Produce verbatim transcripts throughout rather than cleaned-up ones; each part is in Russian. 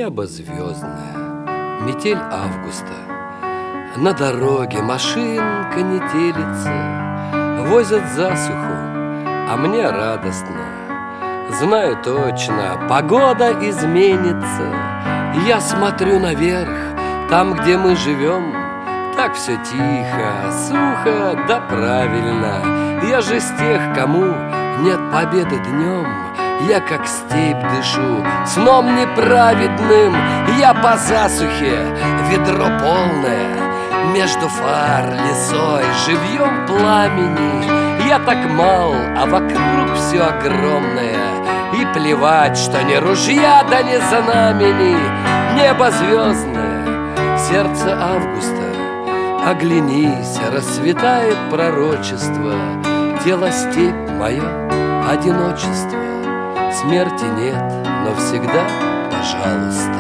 Небо звездное, метель августа. На дороге машинка не телится, возят засуху, а мне радостно. Знаю точно, погода изменится. Я смотрю наверх, там, где мы живем. Так все тихо, сухо, да правильно. Я же с тех, кому нет победы днем. Я как степь дышу, сном неправедным. Я по засухе, ведро полное, между фар, лесой, живьем пламени. Я так мал, а вокруг все огромное. И плевать, что ни ружья, да ни знамени. Небо звездное, сердце августа. Оглянись, расцветает пророчество. Тело степь мое, одиночество. Смерти нет, но всегда пожалуйста.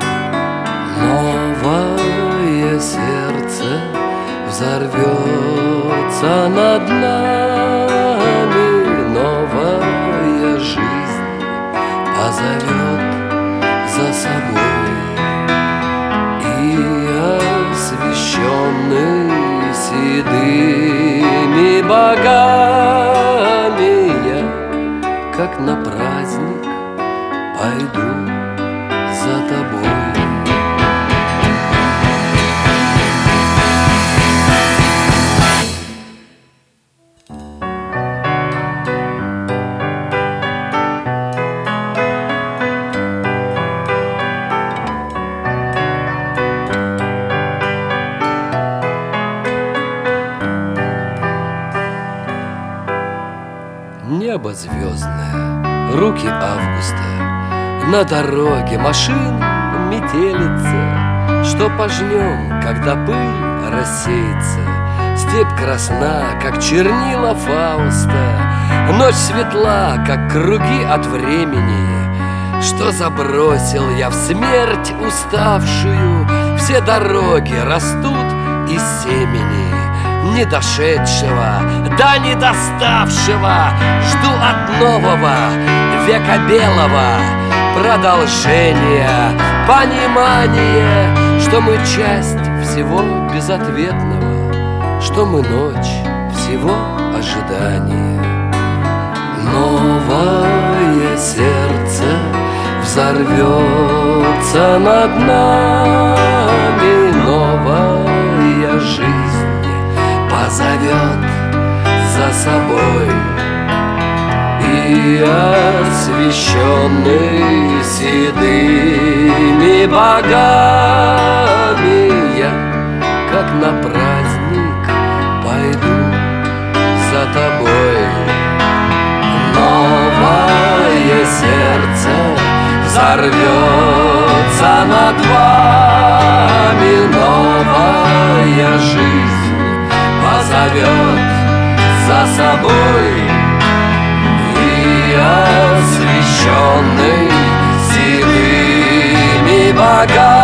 Новое сердце взорвется над нами. Новая жизнь позовет за собой. И освещенный седыми богами я, как на праздник, пойду за тобой. Небо звездное, руки августа. На дороге машин метелица. Что пожнем, когда пыль рассеется? Степь красна, как чернила Фауста. Ночь светла, как круги от времени. Что забросил я в смерть уставшую? Все дороги растут из семени не дошедшего, да не доставшего. Жду от нового века белого продолжения, понимание, что мы часть всего безответного, что мы ночь всего ожидания. Новое сердце взорвется над нами. Новая жизнь позовет за собой. И освещенный седыми богами я, как на праздник, пойду за тобой. Новое сердце взорвется над вами. Новая жизнь позовет за собой. И освещенный седыми богами